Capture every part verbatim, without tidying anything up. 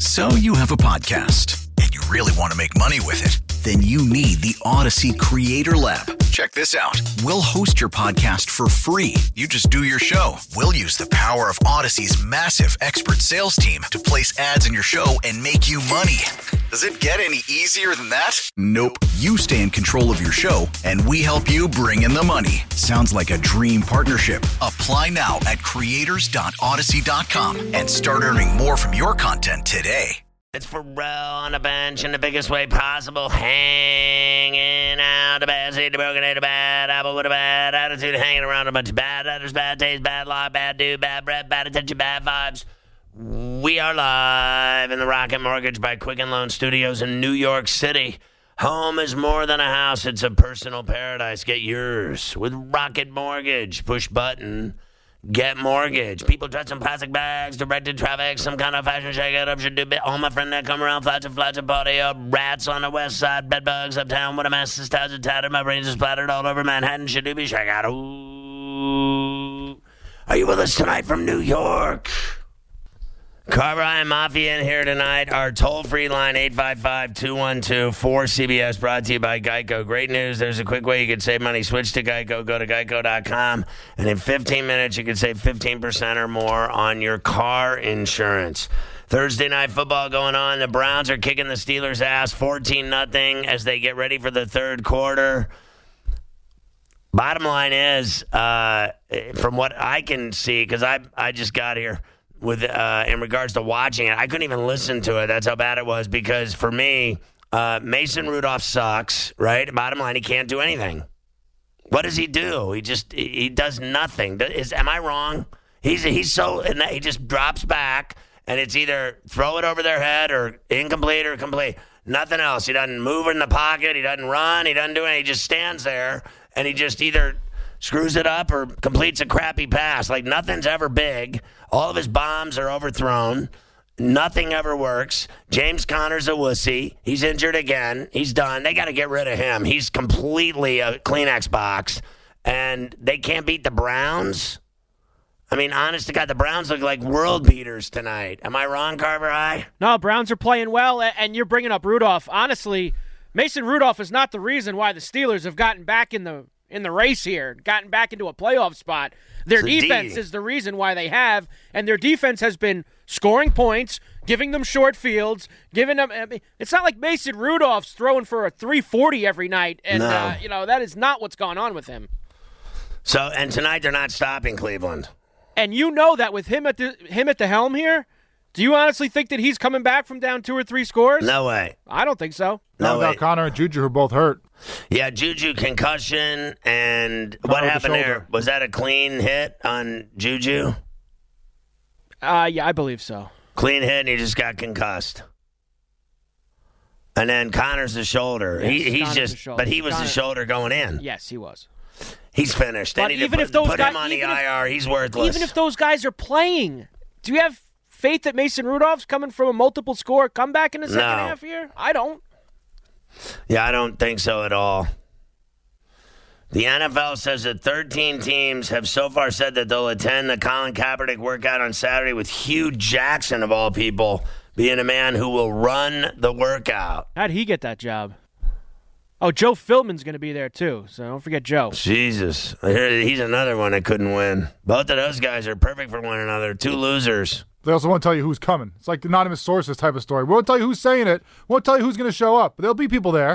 So you have a podcast, and you really want to make money with it. Then you need the Odyssey Creator Lab. Check this out. We'll host your podcast for free. You just do your show. We'll use the power of Odyssey's massive expert sales team to place ads in your show and make you money. Does it get any easier than that? Nope. You stay in control of your show, and we help you bring in the money. Sounds like a dream partnership. Apply now at creators dot odyssey dot com and start earning more from your content today. It's Pharrell on the bench in the biggest way possible, hanging out, a bad seed, a broken head, a bad apple with a bad attitude, hanging around a bunch of bad letters, bad taste, bad luck, bad dude, bad breath, bad attention, bad vibes. We are live in the Rocket Mortgage by Quicken Loan Studios in New York City. Home is more than a house, it's a personal paradise. Get yours with Rocket Mortgage. Push button. Get mortgage. People dressed in plastic bags, directed traffic, some kind of fashion shake-up should do bit. All my friends that come around, flats and flats and party up. Rats on the west side, bed bugs uptown. What a mess, this town's tattered. My brains are splattered all over Manhattan. Should do be shake out. Ooh. Are you with us tonight from New York? Carver and Mafia in here tonight. Our toll-free line, eight five five, two one two, four C B S, brought to you by Geico. Great news. There's a quick way you can save money. Switch to Geico. Go to geico dot com. And in fifteen minutes, you can save fifteen percent or more on your car insurance. Thursday night football going on. The Browns are kicking the Steelers' ass fourteen nothing as they get ready for the third quarter. Bottom line is, uh, from what I can see, because I, I just got here, With uh, in regards to watching it, I couldn't even listen to it. That's how bad it was. Because for me, uh, Mason Rudolph sucks. Right? Bottom line, he can't do anything. What does he do? He just he does nothing. Is am I wrong? He's he's so and he just drops back, and it's either throw it over their head or incomplete or complete. Nothing else. He doesn't move in the pocket. He doesn't run. He doesn't do anything. He just stands there, and he just either screws it up or completes a crappy pass. Like, nothing's ever big. All of his bombs are overthrown. Nothing ever works. James Conner's a wussy. He's injured again. He's done. They got to get rid of him. He's completely a Kleenex box. And they can't beat the Browns? I mean, honest to God, the Browns look like world beaters tonight. Am I wrong, Carver High? No, Browns are playing well, and you're bringing up Rudolph. Honestly, Mason Rudolph is not the reason why the Steelers have gotten back in the in the race here, gotten back into a playoff spot. Their It's defense D. is the reason why they have, and their defense has been scoring points, giving them short fields, giving them I mean, it's not like Mason Rudolph's throwing for a three forty every night, and No. uh, you know, that is not what's gone on with him. So, and tonight they're not stopping Cleveland. And you know that with him at the him at the helm here, do you honestly think that he's coming back from down two or three scores? No way. I don't think so. No Not without way. Connor and Juju, who are both hurt. Yeah, Juju concussion, and Connor what with the happened there? shoulder. Was that a clean hit on Juju? Uh, yeah, I believe so. Clean hit, and he just got concussed. And then Connor's the shoulder. Yes, he, he's Connor's just, the shoulder. but he was Connor- the shoulder going in. Yes, he was. He's finished. They But need to even put, if those put guys- him on the even if- I R. He's worthless. Even if those guys are playing, do you have faith that Mason Rudolph's coming from a multiple score comeback in the second No. half here? I don't. Yeah, I don't think so at all. The N F L says that thirteen teams have so far said that they'll attend the Colin Kaepernick workout on Saturday, with Hugh Jackson, of all people, being a man who will run the workout. How'd he get that job? Oh, Joe Philbin's going to be there too, so don't forget Joe. Jesus. I hear he's another one that couldn't win. Both of those guys are perfect for one another. Two losers. They also won't tell you who's coming. It's like anonymous sources type of story. We won't tell you who's saying it. We won't tell you who's going to show up. But there'll be people there.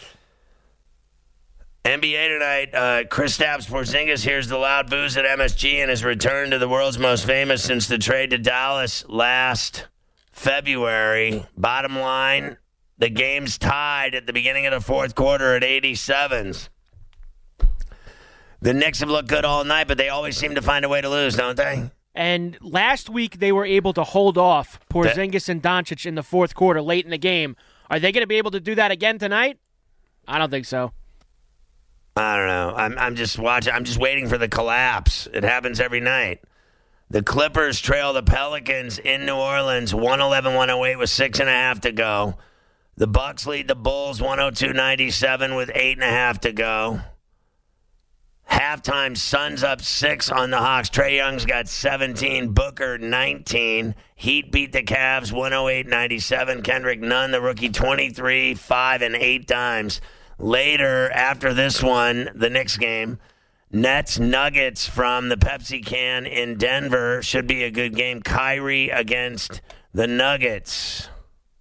N B A tonight, uh, Kristaps Porzingis hears the loud boos at M S G and has returned to the world's most famous since the trade to Dallas last February. Bottom line, the game's tied at the beginning of the fourth quarter at eighty-sevens. The Knicks have looked good all night, but they always seem to find a way to lose, don't they? And last week they were able to hold off Porzingis and Doncic in the fourth quarter late in the game. Are they going to be able to do that again tonight? I don't think so. I don't know. I'm I'm just watching. I'm just waiting for the collapse. It happens every night. The Clippers trail the Pelicans in New Orleans, one eleven one oh eight with six and a half to go. The Bucks lead the Bulls one oh two ninety-seven with eight and a half to go. Halftime, Suns up six on the Hawks. Trae Young's got seventeen, Booker nineteen. Heat beat the Cavs one oh eight ninety-seven. Kendrick Nunn, the rookie, twenty-three, five, and eight dimes. Later, after this one, the Knicks game, Nets Nuggets from the Pepsi can in Denver. Should be a good game. Kyrie against the Nuggets.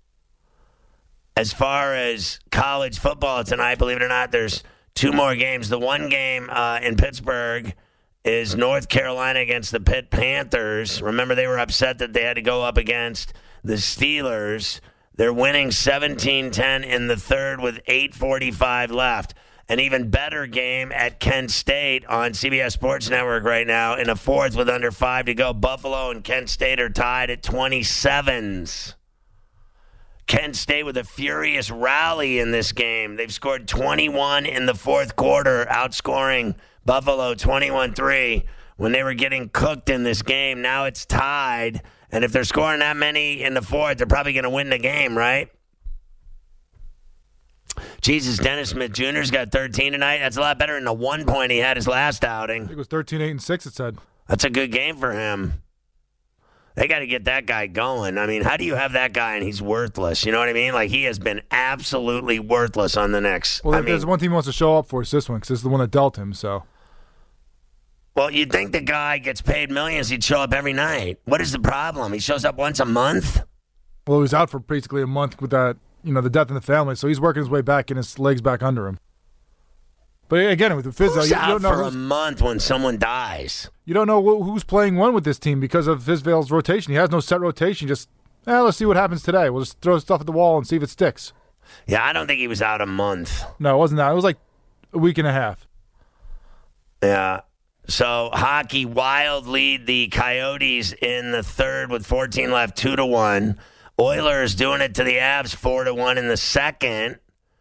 As far as college football tonight, believe it or not, there's two more games. The one game uh, in Pittsburgh is North Carolina against the Pitt Panthers. Remember, they were upset that they had to go up against the Steelers. They're winning seventeen ten in the third with eight forty-five left. An even better game at Kent State on C B S Sports Network right now in a fourth with under five to go. Buffalo and Kent State are tied at twenty-sevens. Kent State with a furious rally in this game. They've scored twenty-one in the fourth quarter, outscoring Buffalo twenty-one three when they were getting cooked in this game. Now it's tied, and if they're scoring that many in the fourth, they're probably going to win the game, right? Jesus, Dennis Smith Junior's got thirteen tonight. That's a lot better than the one point he had his last outing. I think it was thirteen, eight, and six, it said. That's a good game for him. They got to get that guy going. I mean, how do you have that guy and he's worthless? You know what I mean? Like, he has been absolutely worthless on the Knicks. Well, I there's mean, one team he wants to show up for. It's this one because it's the one that dealt him, so. Well, you'd think the guy gets paid millions, he'd show up every night. What is the problem? He shows up once a month? Well, he was out for basically a month with that, you know, the death in the family, so he's working his way back and his legs back under him. But again, with the physio, Who's you, you out don't know for a who's, month when someone dies? you don't know who- who's playing when with this team because of Fizdale's rotation. He has no set rotation. Just, eh, let's see what happens today. We'll just throw stuff at the wall and see if it sticks. Yeah, I don't think he was out a month. No, it wasn't that. It was like a week and a half. Yeah. So hockey, Wild lead the Coyotes in the third with fourteen left, two to one. Oilers doing it to the Avs, four to one in the second.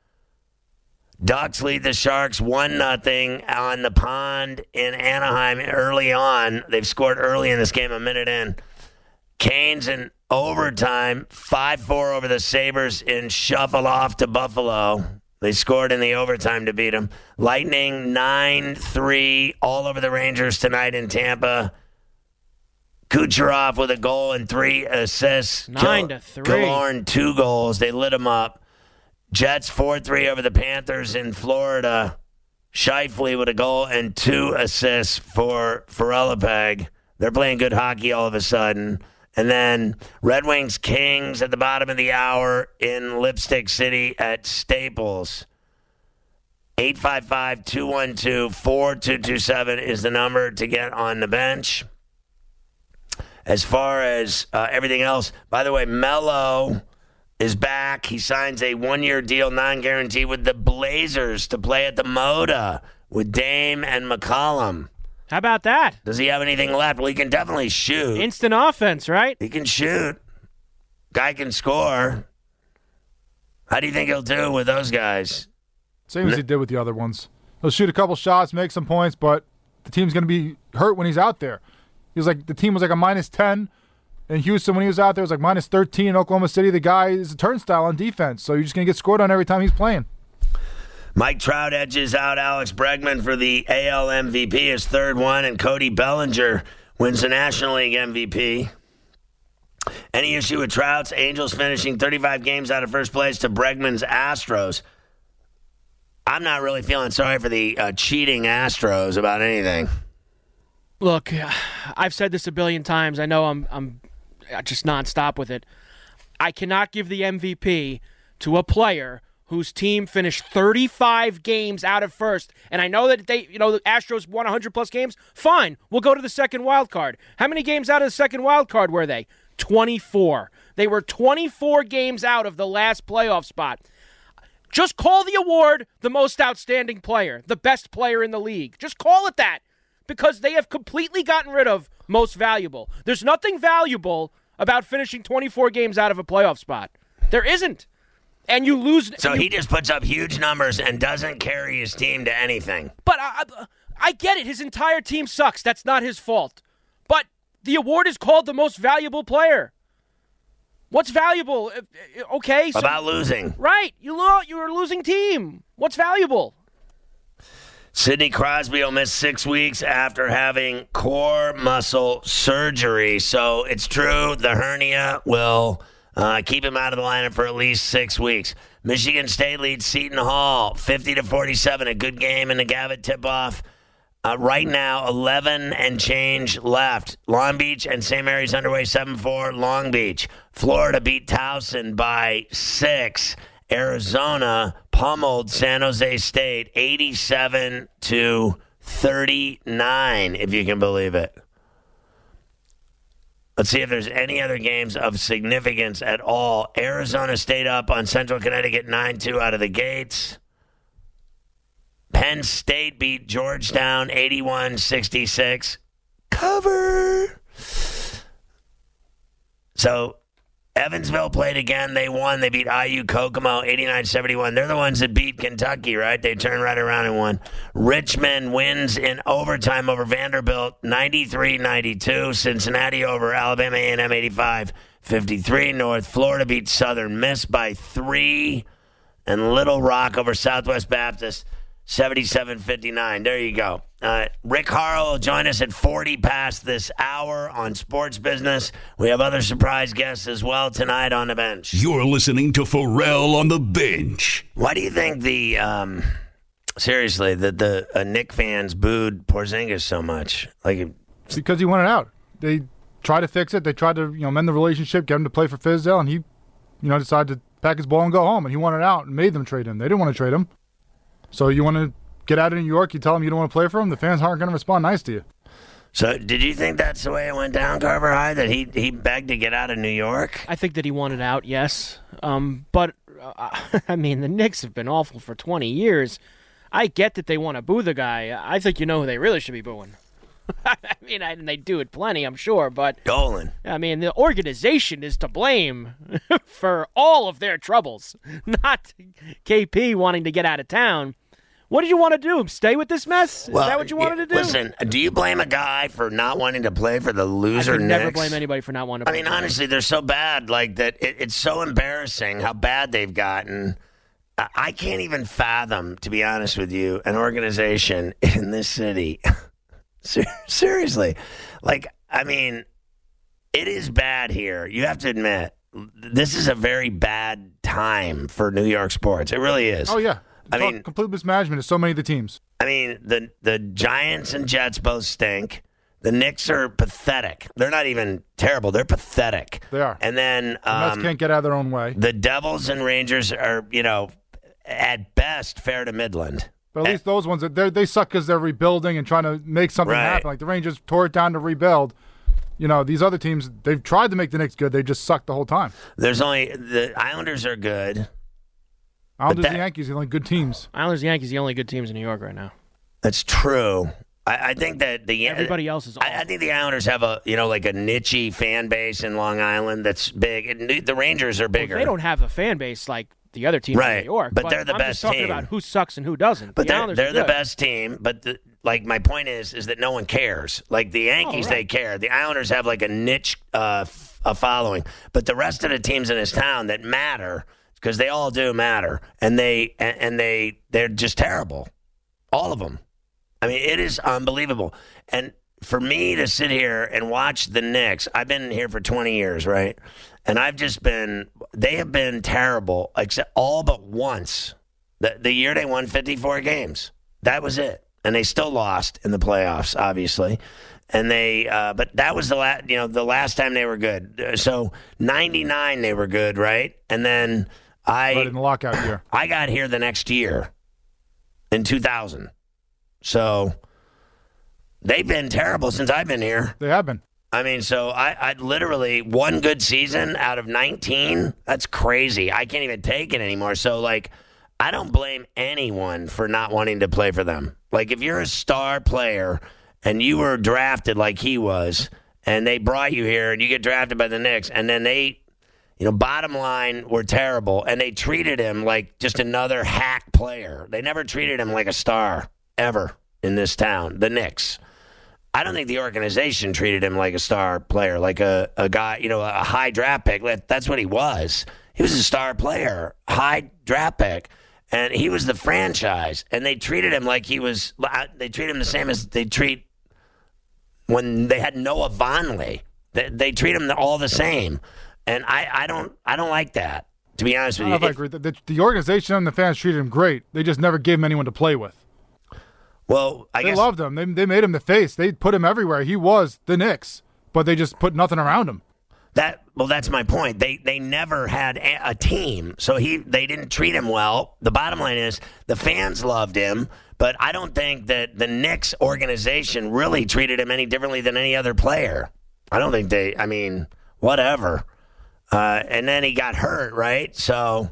Ducks lead the Sharks one nothing on the pond in Anaheim early on. They've scored early in this game, a minute in. Canes in overtime, five four over the Sabres in shuffle off to Buffalo. They scored in the overtime to beat them. Lightning nine three all over the Rangers tonight in Tampa. Kucherov with a goal and three assists. Nine to three. Killorn, two goals. They lit him up. Jets four three over the Panthers in Florida. Scheifele with a goal and two assists for Ferrellapag. They're playing good hockey all of a sudden. And then Red Wings Kings at the bottom of the hour in Lipstick City at Staples. eight five five, two one two, four two two seven is the number to get on the bench. As far as uh, everything else, by the way, Melo is back. He signs a one-year deal, non-guaranteed, with the Blazers to play at the Moda with Dame and McCollum. How about that? Does he have anything left? Well, he can definitely shoot. Instant offense, right? He can shoot. Guy can score. How do you think he'll do with those guys? Same as he did with the other ones. He'll shoot a couple shots, make some points, but the team's going to be hurt when he's out there. He was like the team was like a minus ten in Houston when he was out there. It was like minus thirteen in Oklahoma City. The guy is a turnstile on defense, so you're just going to get scored on every time he's playing. Mike Trout edges out Alex Bregman for the A L M V P, his third one, and Cody Bellinger wins the National League M V P. Any issue with Trout's Angels finishing thirty-five games out of first place to Bregman's Astros? I'm not really feeling sorry for the uh, cheating Astros about anything. Look, I've said this a billion times. I know I'm I'm just nonstop with it. I cannot give the M V P to a player whose team finished thirty-five games out of first. And I know that they, you know, the Astros won one hundred plus games. Fine, we'll go to the second wild card. How many games out of the second wild card were they? twenty-four. They were twenty-four games out of the last playoff spot. Just call the award the most outstanding player, the best player in the league. Just call it that. Because they have completely gotten rid of most valuable. There's nothing valuable about finishing twenty-four games out of a playoff spot. There isn't. And you lose. So you, he just puts up huge numbers and doesn't carry his team to anything. But I, I, I get it. His entire team sucks. That's not his fault. But the award is called the most valuable player. What's valuable? Okay. So, About losing. right. You lo- You're a losing team. What's valuable? Sidney Crosby will miss six weeks after having core muscle surgery. So it's true, the hernia will uh, keep him out of the lineup for at least six weeks. Michigan State leads Seton Hall fifty to forty-seven. A good game in the Gavitt tip-off. Uh, right now, eleven and change left. Long Beach and Saint Mary's underway seven four. Long Beach. Florida beat Towson by six. Arizona pummeled San Jose State eighty-seven to thirty-nine, if you can believe it. Let's see if there's any other games of significance at all. Arizona State up on Central Connecticut nine two out of the gates. Penn State beat Georgetown eighty-one sixty-six. Cover. So Evansville played again. They won. They beat I U Kokomo eighty-nine seventy-one. They're the ones that beat Kentucky, right? They turned right around and won. Richmond wins in overtime over Vanderbilt ninety-three ninety-two. Cincinnati over Alabama A and M eighty-five fifty-three. North Florida beat Southern Miss by three. And Little Rock over Southwest Baptist seventy-seven fifty-nine. There you go. Uh, Rick Harrell will join us at forty past this hour on Sports Business. We have other surprise guests as well tonight on the bench. You're listening to Pharrell on the Bench. Why do you think the, um, seriously, that the uh, Knick fans booed Porzingis so much? Like, It's because he wanted out. They tried to fix it. They tried to, you know, mend the relationship, get him to play for Fizdale, and he, you know, decided to pack his ball and go home. And he wanted out and made them trade him. They didn't want to trade him. So you want to get out of New York, you tell them you don't want to play for them, the fans aren't going to respond nice to you. So did you think that's the way it went down, Carver High, that he, he begged to get out of New York? I think that he wanted out, yes. Um, but, uh, I mean, the Knicks have been awful for twenty years. I get that they want to boo the guy. I think you know who they really should be booing. I mean, I, and they do it plenty, I'm sure, but Dolan. I mean, the organization is to blame for all of their troubles, not K P wanting to get out of town. What did you want to do? Stay with this mess? Is well, that what you wanted to do? Listen, do you blame a guy for not wanting to play for the loser I could Knicks? never blame anybody for not wanting to I play. mean, honestly, they're so bad, like that. It, it's so embarrassing how bad they've gotten. I, I can't even fathom, to be honest with you, an organization in this city. Ser- seriously, like, I mean, it is bad here. You have to admit, this is a very bad time for New York sports. It really is. Oh, yeah. I mean, complete mismanagement of so many of the teams. I mean, the the Giants and Jets both stink. The Knicks are pathetic. They're not even terrible. They're pathetic. They are. And then The Mets um, can't get out of their own way. the Devils and Rangers are, you know, at best fair to Midland. But at least those ones, they they suck because they're rebuilding and trying to make something Right. happen. Like the Rangers tore it down to rebuild. You know, these other teams, they've tried to make the Knicks good. They just sucked the whole time. There's only the Islanders are good. Islanders that- and Yankees are the only good teams. Islanders and Yankees, the only good teams in New York right now. That's true. I, I think that the Everybody else is awful. I, I think the Islanders have a you know like a niche fan base in Long Island that's big. And the Rangers are Well, bigger. they don't have a fan base like the other teams Right, in New York. but they're the I'm best just talking team. about who sucks and who doesn't. But the they're, Islanders they're are the good. best team. But the, like my point is, is that no one cares. Like the Yankees, Oh, right. they care. The Islanders have like a niche uh, f- a following. But the rest of the teams in this town that matter, because they all do matter, and they and, and they they're just terrible, all of them. I mean, it is unbelievable. And for me to sit here and watch the Knicks, I've been here for twenty years, right? And I've just been, they have been terrible, except all but once. The, the year they won fifty-four games. That was it. And they still lost in the playoffs, obviously. And they, uh, but that was the last, you know, the last time they were good. Uh, So ninety-nine they were good, right? And then I, But in the lockout year. I got here the next year in two thousand. So they've been terrible since I've been here. They have been. I mean, so I, I literally one good season out of nineteen. That's crazy. I can't even take it anymore. So, like, I don't blame anyone for not wanting to play for them. Like, if you're a star player and you were drafted like he was, and they brought you here and you get drafted by the Knicks, and then they, you know, bottom line, were terrible, and they treated him like just another hack player. They never treated him like a star, ever, in this town, the Knicks. I don't think the organization treated him like a star player, like a, a guy, you know, a high draft pick. That's what he was. He was a star player, high draft pick. And he was the franchise, and they treated him like he was. They treat him the same as they treat when they had Noah Vonleh. They, they treat him all the same, and I, I don't I don't like that. To be honest with I you, don't know if I agree. The, the organization and the fans treated him great. They just never gave him anyone to play with. Well, I they guess loved him. They they made him the face. They put him everywhere. He was the Knicks, but they just put nothing around him. that. Well, that's my point. They they never had a, a team, so he they didn't treat him well. The bottom line is the fans loved him, but I don't think that the Knicks organization really treated him any differently than any other player. I don't think they. I mean, whatever. Uh, and then he got hurt, right? So,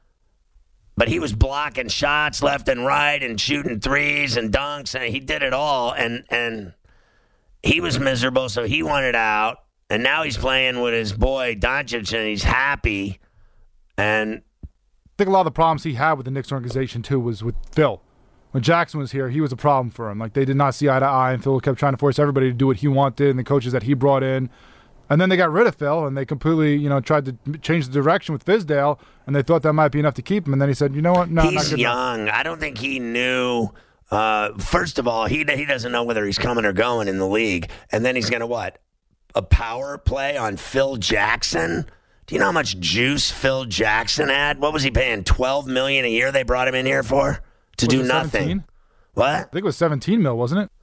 but he was blocking shots left and right and shooting threes and dunks, and he did it all. And and he was miserable, so he wanted out. And now he's playing with his boy Doncic, and he's happy. And I think a lot of the problems he had with the Knicks organization too was with Phil. When Jackson was here, he was a problem for him. Like they did not see eye to eye, and Phil kept trying to force everybody to do what he wanted, and the coaches that he brought in. And then they got rid of Phil, and they completely, you know, tried to change the direction with Fizdale, and they thought that might be enough to keep him. And then he said, "You know what? No, he's not good young. enough." I don't think he knew. Uh, first of all, he he doesn't know whether he's coming or going in the league, and then he's going to what? A power play on Phil Jackson? Do you know how much juice Phil Jackson had? What was he paying? twelve million dollars a year they brought him in here for? To Was do it nothing. seventeen? What? I think it was seventeen mil, wasn't it?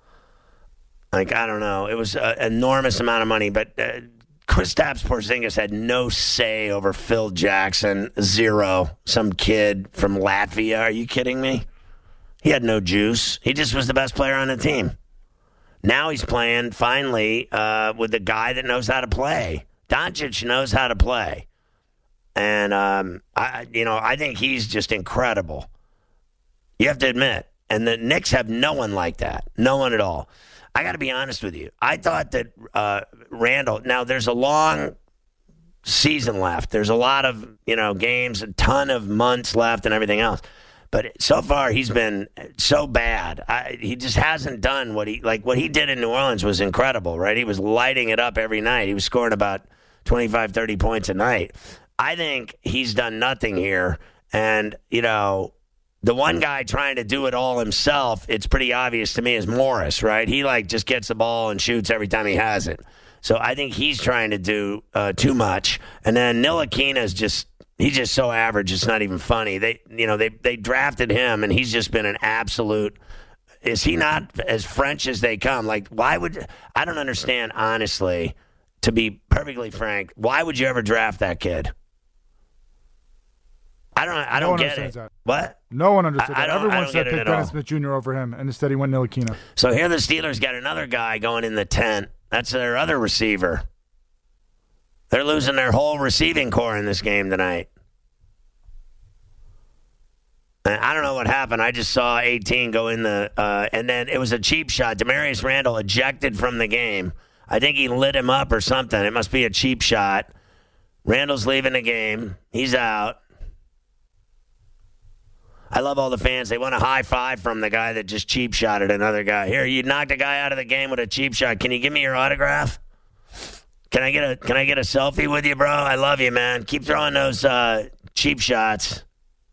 Like, I don't know. It was an enormous amount of money, but uh, Kristaps Porzingis had no say over Phil Jackson. Zero. Some kid from Latvia. Are you kidding me? He had no juice. He just was the best player on the team. Now he's playing, finally, uh, with the guy that knows how to play. Doncic knows how to play. And, um, I, you know, I think he's just incredible. You have to admit. And the Knicks have no one like that. No one at all. I got to be honest with you. I thought that uh, Randall, now there's a long season left. There's a lot of, you know, games, a ton of months left and everything else. But so far, he's been so bad. I, he just hasn't done what he like. What he did in New Orleans was incredible, right? He was lighting it up every night. He was scoring about twenty-five, thirty points a night. I think he's done nothing here. And, you know, the one guy trying to do it all himself, it's pretty obvious to me, is Morris, right? He, like, just gets the ball and shoots every time he has it. So I think he's trying to do uh, too much. And then Ntilikina's just... He's just so average, it's not even funny. They, you know, they they drafted him, and he's just been an absolute. Is he not as French as they come? Like, why would I don't understand, honestly. To be perfectly frank, why would you ever draft that kid? I don't. I No don't one get it. understands that. What? No one understood I- I that. don't- I Everyone don't said get it pick at all. Dennis Smith Junior over him, and instead he went Ntilikina. So here the Steelers got another guy going in the tent. That's their other receiver. They're losing their whole receiving core in this game tonight. And I don't know what happened. I just saw eighteen go in the, uh, and then it was a cheap shot. Demarius Randall ejected from the game. I think he lit him up or something. It must be a cheap shot. Randall's leaving the game. He's out. I love all the fans. They want a high five from the guy that just cheap shotted another guy. Here, you knocked a guy out of the game with a cheap shot. Can you give me your autograph? Can I get a Can I get a selfie with you, bro? I love you, man. Keep throwing those uh, cheap shots.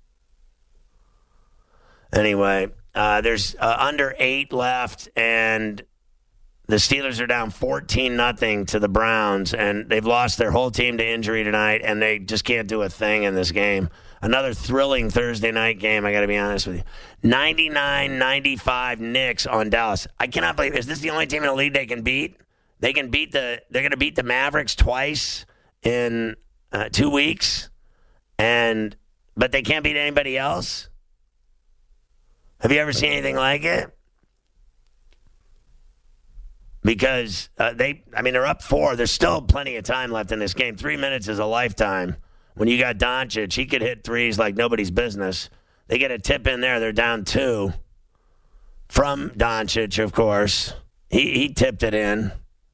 Anyway, uh, there's uh, under eight left, and the Steelers are down fourteen nothing to the Browns, and they've lost their whole team to injury tonight, and they just can't do a thing in this game. Another thrilling Thursday night game, I got to be honest with you. ninety-nine ninety-five Knicks on Dallas. I cannot believe, is this the only team in the league they can beat? They can beat the, they're going to beat the Mavericks twice in uh, two weeks, and but they can't beat anybody else? Have you ever seen anything like it? Because uh, they, I mean, they're up four. There's still plenty of time left in this game. Three minutes is a lifetime. When you got Doncic, he could hit threes like nobody's business. They get a tip in there. They're down two. From Doncic, of course. He he tipped it in.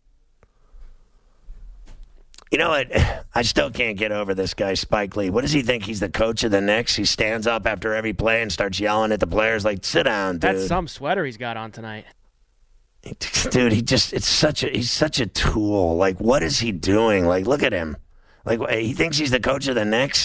You know what? I still can't get over this guy, Spike Lee. What does he think? He's the coach of the Knicks? He stands up after every play and starts yelling at the players like, sit down, dude. That's some sweater he's got on tonight. Dude, he just, it's such a, he's such a tool. Like, what is he doing? Like, look at him. Like, he thinks he's the coach of the Knicks?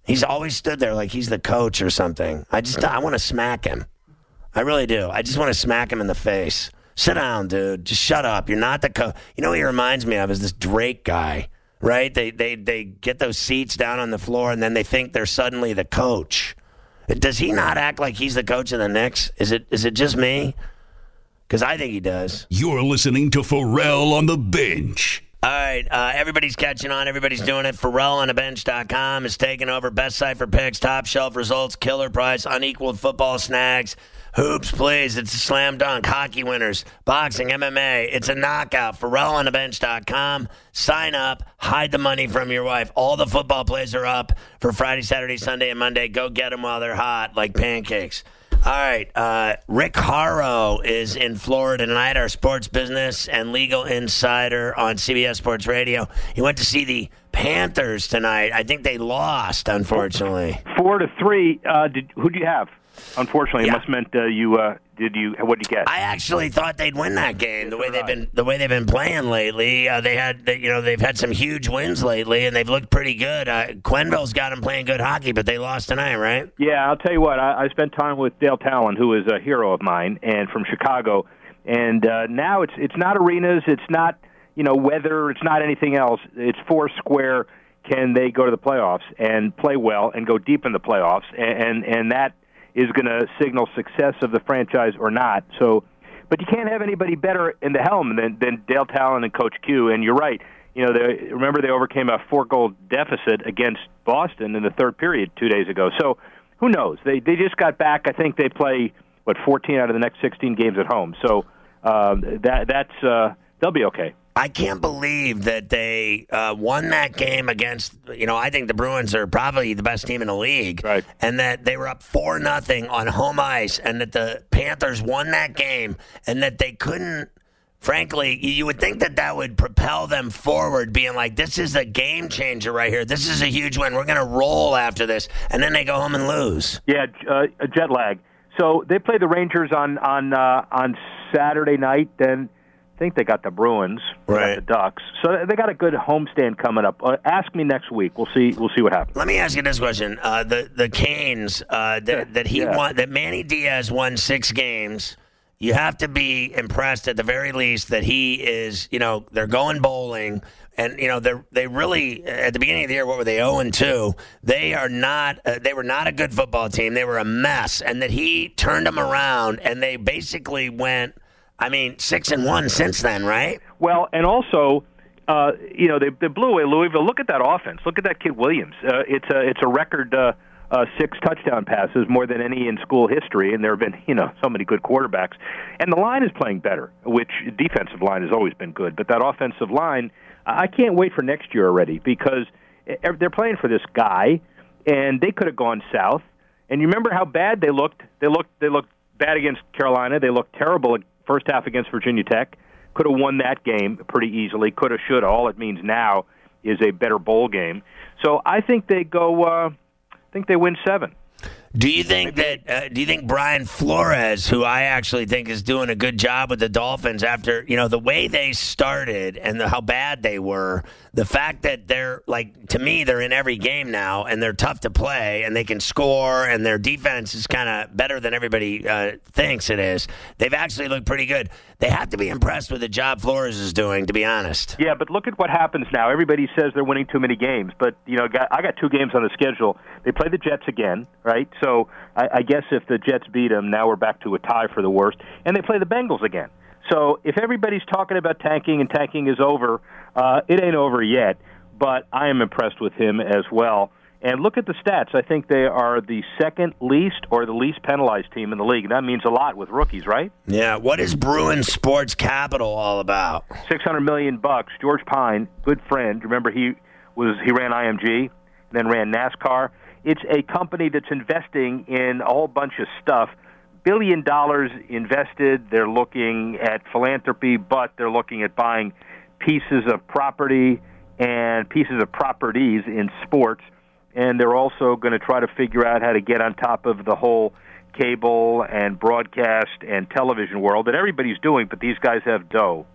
He's always stood there like he's the coach or something. I just I want to smack him. I really do. I just want to smack him in the face. Sit down, dude. Just shut up. You're not the coach. You know what he reminds me of is this Drake guy, right? They they they get those seats down on the floor, and then they think they're suddenly the coach. Does he not act like he's the coach of the Knicks? Is it is it just me? Because I think he does. You're listening to Pharrell on the Bench. All right, uh, everybody's catching on. Everybody's doing it. Pharrell on the bench dot com is taking over. Best site for picks, top shelf results, killer price, unequaled football snags. Hoops, please. It's a slam dunk. Hockey winners, boxing, M M A. It's a knockout. Pharrell on the bench dot com. Sign up. Hide the money from your wife. All the football plays are up for Friday, Saturday, Sunday, and Monday. Go get them while they're hot like pancakes. All right, uh, Rick Horrow is in Florida tonight, our sports business and legal insider on C B S Sports Radio. He went to see the Panthers tonight. I think they lost, unfortunately. Four to three. Uh, did, who do you have? Unfortunately, Yeah. it must have meant uh, you. Uh, did you? What did you get? I actually thought they'd win that game. The way they've been, the way they've been playing lately, uh, they had, they, you know, they've had some huge wins lately, and they've looked pretty good. Uh, Quenneville's got them playing good hockey, but they lost tonight, right? Yeah, I'll tell you what. I, I spent time with Dale Talon, who is a hero of mine, and from Chicago. And uh, now it's it's not arenas, it's not you know weather, it's not anything else. It's four square. Can they go to the playoffs and play well and go deep in the playoffs? And and, and that is going to signal success of the franchise or not. So, but you can't have anybody better in the helm than, than Dale Talon and Coach Q. And you're right. You know, they, remember they overcame a four-goal deficit against Boston in the third period two days ago. So, who knows? They they just got back. I think they play what fourteen out of the next sixteen games at home. So um, that that's uh, they'll be okay. I can't believe that they uh, won that game against, you know, I think the Bruins are probably the best team in the league. Right. And that they were up four nothing on home ice, and that the Panthers won that game, and that they couldn't, frankly, you would think that that would propel them forward, being like, this is a game changer right here. This is a huge win. We're going to roll after this. And then they go home and lose. Yeah, uh, a jet lag. So they play the Rangers on, on, uh, on Saturday night, then I think they got the Bruins, they right? got the Ducks, so they got a good homestand coming up. Uh, ask me next week. We'll see. We'll see what happens. Let me ask you this question: uh, the the Canes uh, that that he Yeah. won, that Manny Diaz won six games. You have to be impressed at the very least that he is. You know, they're going bowling, and you know they they really at the beginning of the year, what were they zero and two? They are not. Uh, they were not a good football team. They were a mess, and that he turned them around, and they basically went. I mean, six and one since then, right? Well, and also, uh, you know, they, they blew away Louisville. Look at that offense. Look at that kid Williams. Uh, it's a it's a record uh, uh, six touchdown passes, more than any in school history. And there have been, you know, so many good quarterbacks. And the line is playing better, which defensive line has always been good. But that offensive line, I can't wait for next year already because they're playing for this guy, and they could have gone south. And you remember how bad they looked? They looked they looked bad against Carolina. They looked terrible first half against Virginia Tech. Could have won that game pretty easily. Could have, should have. All it means now is a better bowl game. So I think they go. Uh, I think they win seven. Do you think that? Uh, do you think Brian Flores, who I actually think is doing a good job with the Dolphins, after you know the way they started and the, how bad they were, the fact that they're like to me they're in every game now and they're tough to play and they can score and their defense is kind of better than everybody uh, thinks it is. They've actually looked pretty good. They have to be impressed with the job Flores is doing, to be honest. Yeah, but look at what happens now. Everybody says they're winning too many games, but you know, I got two games on the schedule. They play the Jets again, right? So I, I guess if the Jets beat them, now we're back to a tie for the worst. And they play the Bengals again. So if everybody's talking about tanking and tanking is over, uh, it ain't over yet. But I am impressed with him as well. And look at the stats. I think they are the second least or the least penalized team in the league. And that means a lot with rookies, right? Yeah. What is Bruin Sports Capital all about? Six hundred million bucks. George Pine, good friend. Remember he was he ran I M G, then ran NASCAR. It's a company that's investing in a whole bunch of stuff. Billion dollars invested. They're looking at philanthropy, but they're looking at buying pieces of property and pieces of properties in sports. And they're also going to try to figure out how to get on top of the whole cable and broadcast and television world that everybody's doing, but these guys have dough.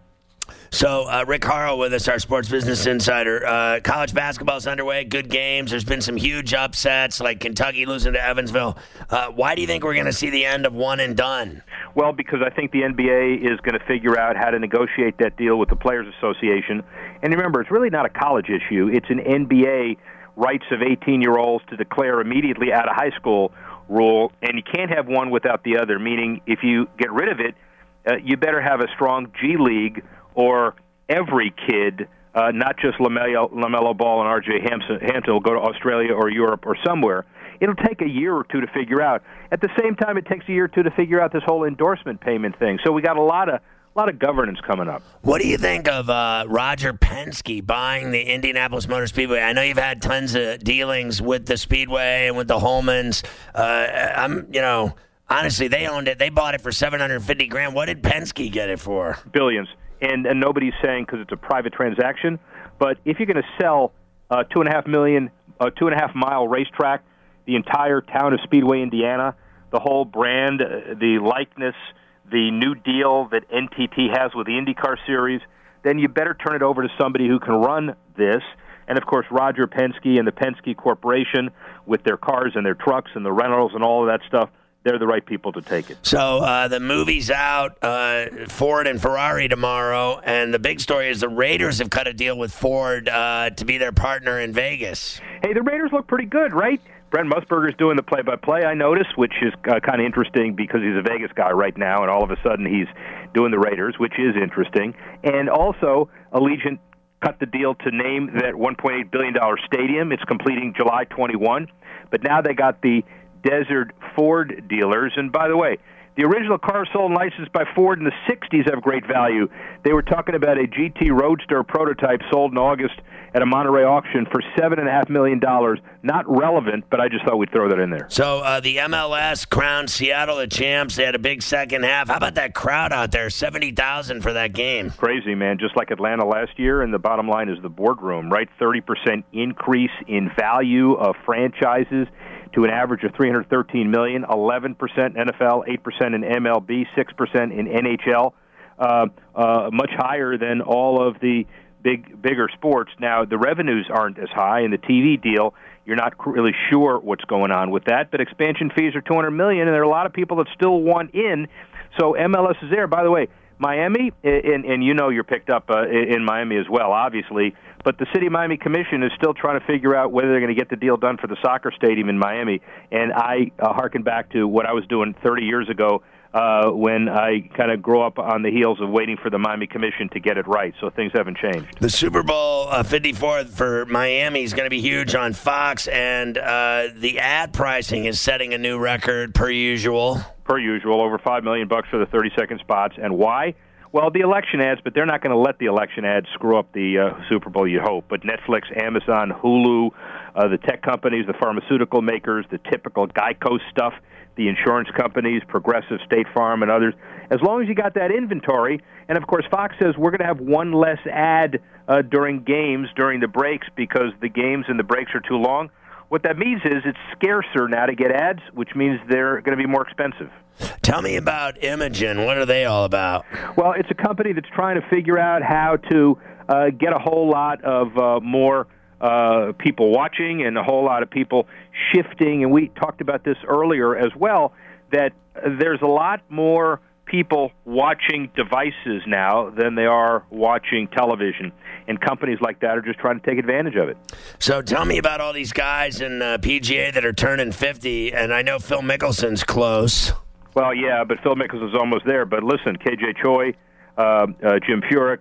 So, uh, Rick Harrell with us, our sports business insider. Uh, college basketball's underway, good games. There's been some huge upsets, like Kentucky losing to Evansville. Uh, why do you think we're going to see the end of one and done? Well, because I think the N B A is going to figure out how to negotiate that deal with the Players Association. And remember, it's really not a college issue. It's an N B A rights of eighteen-year-olds to declare immediately out of high school rule, and you can't have one without the other, meaning if you get rid of it, uh, you better have a strong G League or every kid, uh, not just LaMelo, LaMelo Ball and R J Hampton, Hampton will go to Australia or Europe or somewhere. It'll take a year or two to figure out. At the same time, it takes a year or two to figure out this whole endorsement payment thing. So we got a lot of a lot of governance coming up. What do you think of uh, Roger Penske buying the Indianapolis Motor Speedway? I know you've had tons of dealings with the Speedway and with the Holmans. Uh, I'm, you know, honestly, they owned it. They bought it for seven hundred fifty grand. What did Penske get it for? Billions. And, and nobody's saying because it's a private transaction. But if you're going to sell a two and a half million, a two and a half mile racetrack, the entire town of Speedway, Indiana, the whole brand, uh, the likeness, the new deal that N T T has with the IndyCar Series, then you better turn it over to somebody who can run this. And, of course, Roger Penske and the Penske Corporation with their cars and their trucks and the rentals and all of that stuff, they're the right people to take it. So uh, the movie's out, uh, Ford and Ferrari tomorrow, and the big story is the Raiders have cut a deal with Ford uh, to be their partner in Vegas. Hey, the Raiders look pretty good, right? Brent Musburger's doing the play-by-play, I noticed, which is uh, kind of interesting because he's a Vegas guy right now, and all of a sudden he's doing the Raiders, which is interesting. And also, Allegiant cut the deal to name that one point eight billion dollars stadium. It's completing July twenty-first. But now they got the Desert Ford dealers. And by the way, the original cars sold and licensed by Ford in the sixties have great value. They were talking about a G T Roadster prototype sold in August at a Monterey auction for seven point five million dollars. Not relevant, but I just thought we'd throw that in there. So uh, the M L S crowned Seattle the champs. They had a big second half. How about that crowd out there? seventy thousand for that game. Crazy, man. Just like Atlanta last year, and the bottom line is the boardroom, right? thirty percent increase in value of franchises to an average of three hundred thirteen million dollars, eleven percent in N F L, eight percent in M L B, six percent in N H L, uh, uh, much higher than all of the big, bigger sports. Now, the revenues aren't as high in the T V deal. You're not really sure what's going on with that, but expansion fees are two hundred million dollars, and there are a lot of people that still want in, so M L S is there. By the way, Miami, and, and you know you're picked up uh, in Miami as well, obviously, but the City of Miami Commission is still trying to figure out whether they're going to get the deal done for the soccer stadium in Miami. And I uh, hearken back to what I was doing thirty years ago uh, when I kind of grew up on the heels of waiting for the Miami Commission to get it right. So things haven't changed. The Super Bowl uh, fifty-four for Miami is going to be huge on Fox, and uh, the ad pricing is setting a new record per usual. Per usual, over five million bucks for the thirty-second spots. And why? Well, the election ads, but they're not going to let the election ads screw up the uh, Super Bowl, you hope. But Netflix, Amazon, Hulu, uh, the tech companies, the pharmaceutical makers, the typical Geico stuff, the insurance companies, Progressive, State Farm, and others, as long as you got that inventory, and of course Fox says we're going to have one less ad uh, during games, during the breaks, because the games and the breaks are too long. What that means is it's scarcer now to get ads, which means they're going to be more expensive. Tell me about Imogen. What are they all about? Well, it's a company that's trying to figure out how to uh, get a whole lot of uh, more uh, people watching and a whole lot of people shifting. And we talked about this earlier as well, that there's a lot more people watching devices now than they are watching television. And companies like that are just trying to take advantage of it. So tell me about all these guys in uh, P G A that are turning fifty, and I know Phil Mickelson's close. Well, yeah, but Phil Mickelson's almost there. But listen, K J Choi, uh, uh, Jim Furyk,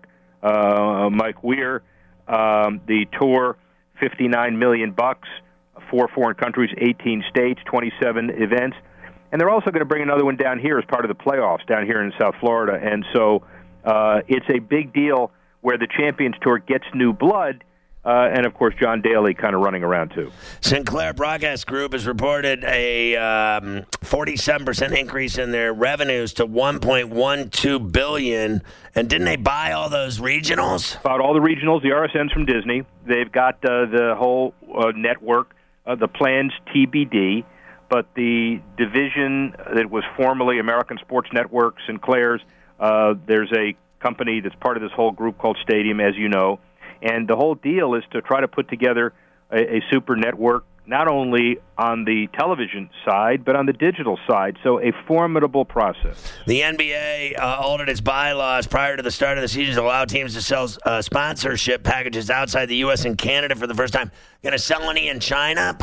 uh, Mike Weir, um, the tour, fifty-nine million bucks, four foreign countries, eighteen states, twenty-seven events. And they're also going to bring another one down here as part of the playoffs down here in South Florida. And so uh, it's a big deal where the Champions Tour gets new blood, uh, and, of course, John Daly kind of running around, too. Sinclair Broadcast Group has reported a um, forty-seven percent increase in their revenues to one point one two billion dollars. And didn't they buy all those regionals? Bought all the regionals, the R S Ns from Disney. They've got uh, the whole uh, network, uh, the plans T B D. But the division that was formerly American Sports Network, Sinclair's, uh, there's a company that's part of this whole group called Stadium, as you know. And the whole deal is to try to put together a, a super network, not only on the television side, but on the digital side. So a formidable process. The N B A uh, altered its bylaws prior to the start of the season to allow teams to sell uh, sponsorship packages outside the U S and Canada for the first time. Going to sell any in China?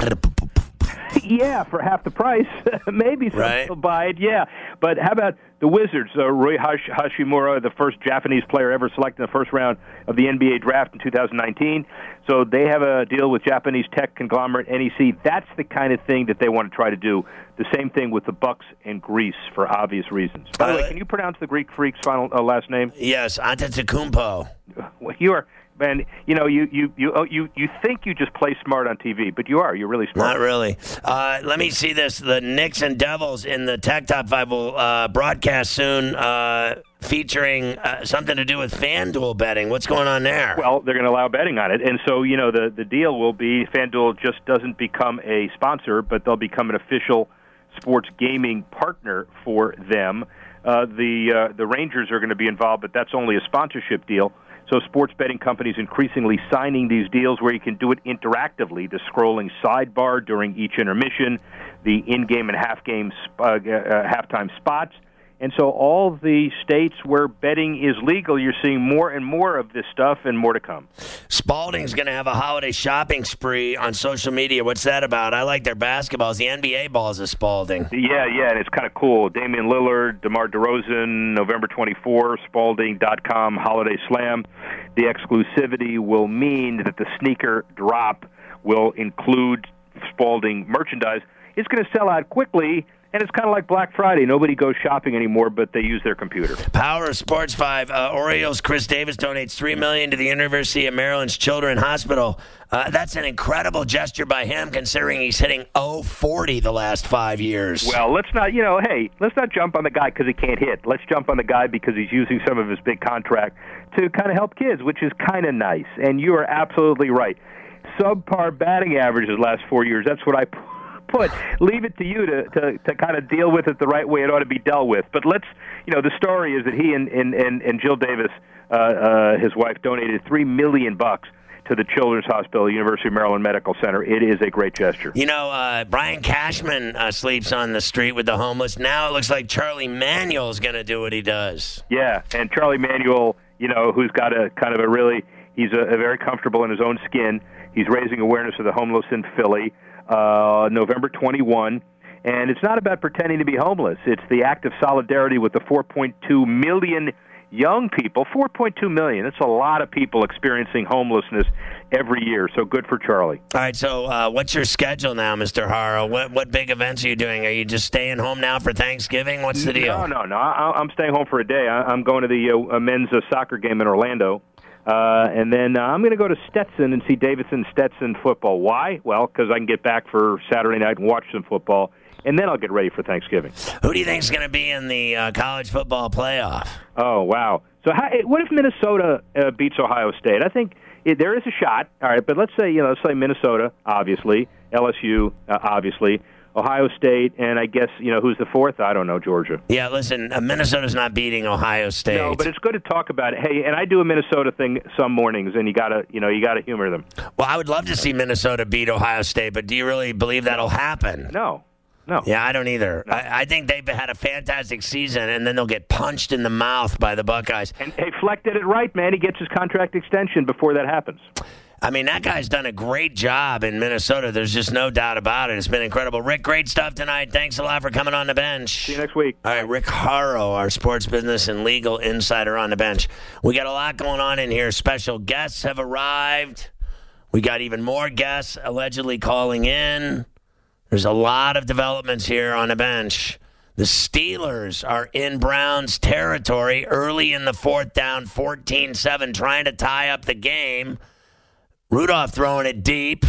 Yeah, for half the price. Maybe some right. will buy it, yeah. But how about the Wizards? Uh, Rui Hash- Hashimura, the first Japanese player ever selected in the first round of the N B A draft in two thousand nineteen. So they have a deal with Japanese tech conglomerate N E C. That's the kind of thing that they want to try to do. The same thing with the Bucks and Greece for obvious reasons. By the way, can you pronounce the Greek freak's final uh, last name? Yes, Antetokounmpo. Well, you are... Man, you know, you you you you you think you just play smart on T V, but you are. You're really smart. Not really. Uh, let me see this. The Knicks and Devils in the Tech Top five will uh, broadcast soon, uh, featuring uh, something to do with FanDuel betting. What's going on there? Well, they're going to allow betting on it. And so, you know, the, the deal will be FanDuel just doesn't become a sponsor, but they'll become an official sports gaming partner for them. Uh, the uh, the Rangers are going to be involved, but that's only a sponsorship deal. So sports betting companies increasingly signing these deals where you can do it interactively, the scrolling sidebar during each intermission, the in-game and half-game uh, uh, halftime spots. And so all the states where betting is legal, you're seeing more and more of this stuff and more to come. Spalding's going to have a holiday shopping spree on social media. What's that about? I like their basketballs. The N B A balls of Spalding. Yeah, yeah, and it's kind of cool. Damian Lillard, DeMar DeRozan, November twenty-fourth, Spalding dot com Holiday Slam. The exclusivity will mean that the sneaker drop will include Spalding merchandise. It's going to sell out quickly. And it's kind of like Black Friday. Nobody goes shopping anymore, but they use their computer. Power of Sports five. Uh, Orioles' Chris Davis donates three million dollars to the University of Maryland's Children's Hospital. Uh, that's an incredible gesture by him, considering he's hitting oh forty the last five years. Well, let's not, you know, hey, let's not jump on the guy because he can't hit. Let's jump on the guy because he's using some of his big contract to kind of help kids, which is kind of nice. And you are absolutely right. Subpar batting averages last four years. That's what I put. Leave it to you to, to, to kind of deal with it the right way it ought to be dealt with. But let's, you know, the story is that he and, and, and, and Jill Davis, uh, uh, his wife, donated three million bucks to the Children's Hospital, University of Maryland Medical Center. It is a great gesture. You know, uh, Brian Cashman uh, sleeps on the street with the homeless. Now it looks like Charlie Manuel is going to do what he does. Yeah, and Charlie Manuel, you know, who's got a kind of a really, he's a, a very comfortable in his own skin. He's raising awareness of the homeless in Philly. Uh, November twenty-first, and it's not about pretending to be homeless. It's the act of solidarity with the four point two million young people. four point two million, that's a lot of people experiencing homelessness every year, so good for Charlie. All right, so uh, what's your schedule now, Mister Haro? What what big events are you doing? Are you just staying home now for Thanksgiving? What's the deal? No, no, no. I, I'm staying home for a day. I, I'm going to the uh, men's uh, soccer game in Orlando. Uh, and then uh, I'm going to go to Stetson and see Davidson Stetson football. Why? Well, because I can get back for Saturday night and watch some football, and then I'll get ready for Thanksgiving. Who do you think is going to be in the uh, college football playoff? Oh, wow. So how, what if Minnesota uh, beats Ohio State? I think it, there is a shot. All right, but let's say, you know, let's say Minnesota, obviously, L S U, uh, obviously, Ohio State, and I guess, you know, who's the fourth? I don't know, Georgia. Yeah, listen, uh, Minnesota's not beating Ohio State. No, but it's good to talk about it. Hey, and I do a Minnesota thing some mornings, and you gotta, you know, you gotta humor them. Well, I would love to see Minnesota beat Ohio State, but do you really believe that'll happen? No. No. Yeah, I don't either. No. I, I think they've had a fantastic season, and then they'll get punched in the mouth by the Buckeyes. And hey, Fleck did it right, man. He gets his contract extension before that happens. I mean, that guy's done a great job in Minnesota. There's just no doubt about it. It's been incredible. Rick, great stuff tonight. Thanks a lot for coming on the bench. See you next week. All right, Rick Haro, our sports business and legal insider on the bench. We got a lot going on in here. Special guests have arrived. We got even more guests allegedly calling in. There's a lot of developments here on the bench. The Steelers are in Browns territory early in the fourth, down fourteen seven, trying to tie up the game. Rudolph throwing it deep.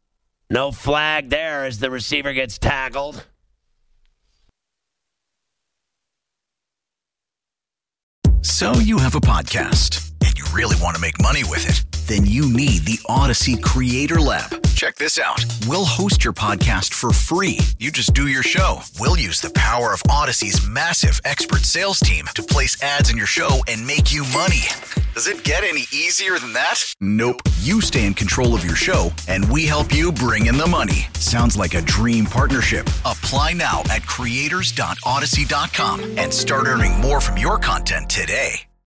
No flag there as the receiver gets tackled. So you have a podcast, and you really want to make money with it. Then you need the Odyssey Creator Lab. Check this out. We'll host your podcast for free. You just do your show. We'll use the power of Odyssey's massive expert sales team to place ads in your show and make you money. Does it get any easier than that? Nope. You stay in control of your show, and we help you bring in the money. Sounds like a dream partnership. Apply now at creators dot odyssey dot com and start earning more from your content today.